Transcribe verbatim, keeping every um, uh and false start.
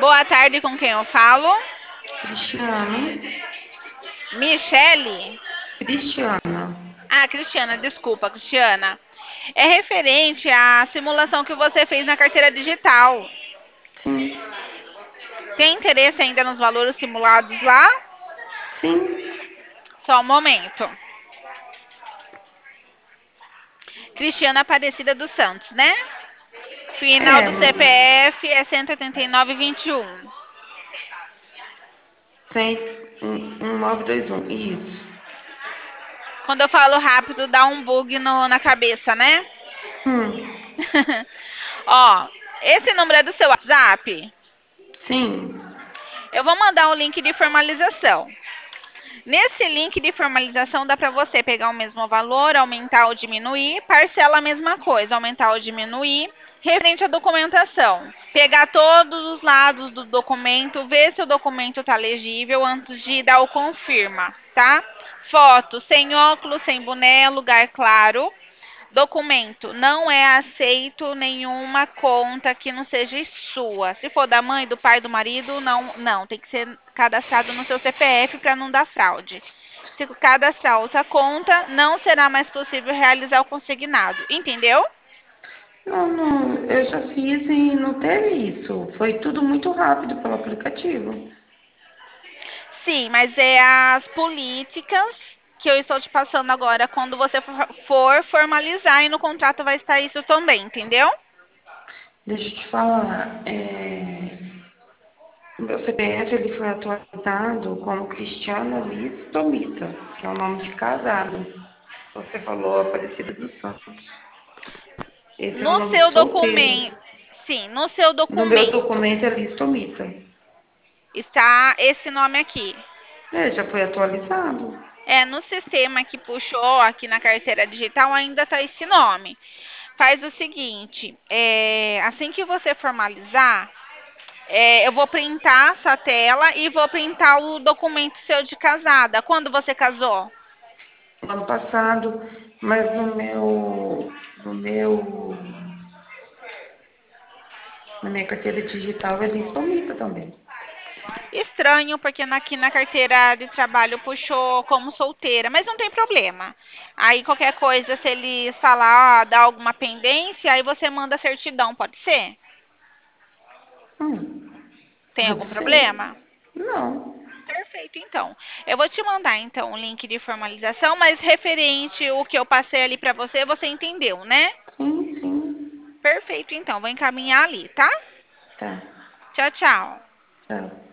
Boa tarde, com quem eu falo? Cristiano. Michele? Cristiana. Ah, Cristiana, desculpa, Cristiana. É referente à simulação que você fez na carteira digital. Sim. Tem interesse ainda nos valores simulados lá? Sim. Só um momento. Cristiana Aparecida dos Santos, né? Final É, do C P F é cento e oitenta e nove, vinte e um. cem, um, um, nove dois um. Isso. Quando eu falo rápido, dá um bug no- na cabeça, né? Hum. Ó, esse número é do seu WhatsApp? Sim. Eu vou mandar um link de formalização. Nesse link de formalização dá para você pegar o mesmo valor, aumentar ou diminuir, parcela a mesma coisa, aumentar ou diminuir, referente à documentação. Pegar todos os lados do documento, ver se o documento está legível antes de dar o confirma, tá? Foto, sem óculos, sem boné, lugar claro. Documento, não é aceito nenhuma conta que não seja sua. Se for da mãe, do pai, do marido, não, não, tem que ser cadastrado no seu C P F para não dar fraude. Se cadastrar outra conta, não será mais possível realizar o consignado. Entendeu? Não, não, eu já fiz e não teve isso. Foi tudo muito rápido pelo aplicativo. Sim, mas é as políticas que eu estou te passando agora quando você for formalizar e no contrato vai estar isso também, entendeu? Deixa eu te falar, é, o meu C P F ele foi atualizado como Cristiana Liz Tomita, que é o nome de casado. Você falou Aparecida dos Santos. Esse é o No nome de seu solteiro. documento, sim, no seu No meu documento documento é Liz Tomita. está esse nome aqui. É, já foi atualizado. É, no sistema que puxou aqui na carteira digital ainda está esse nome. Faz o seguinte, é, assim que você formalizar, é, eu vou printar essa tela e vou printar o documento seu de casada. Quando você casou? No ano passado, mas no meu, no meu, na minha carteira digital é Liz Tomita também. Estranho, porque aqui na carteira de trabalho puxou como solteira, mas não tem problema. Aí qualquer coisa, se eles falar, ah, dá alguma pendência, aí você manda a certidão, pode ser? Hum, Tem pode algum ser. problema? Não. Perfeito, então. Eu vou te mandar então o link de formalização, mas referente o que eu passei ali para você, você entendeu, né? Sim, sim. Perfeito, então. Vou encaminhar ali, tá? Tá. Tchau, tchau. Tchau.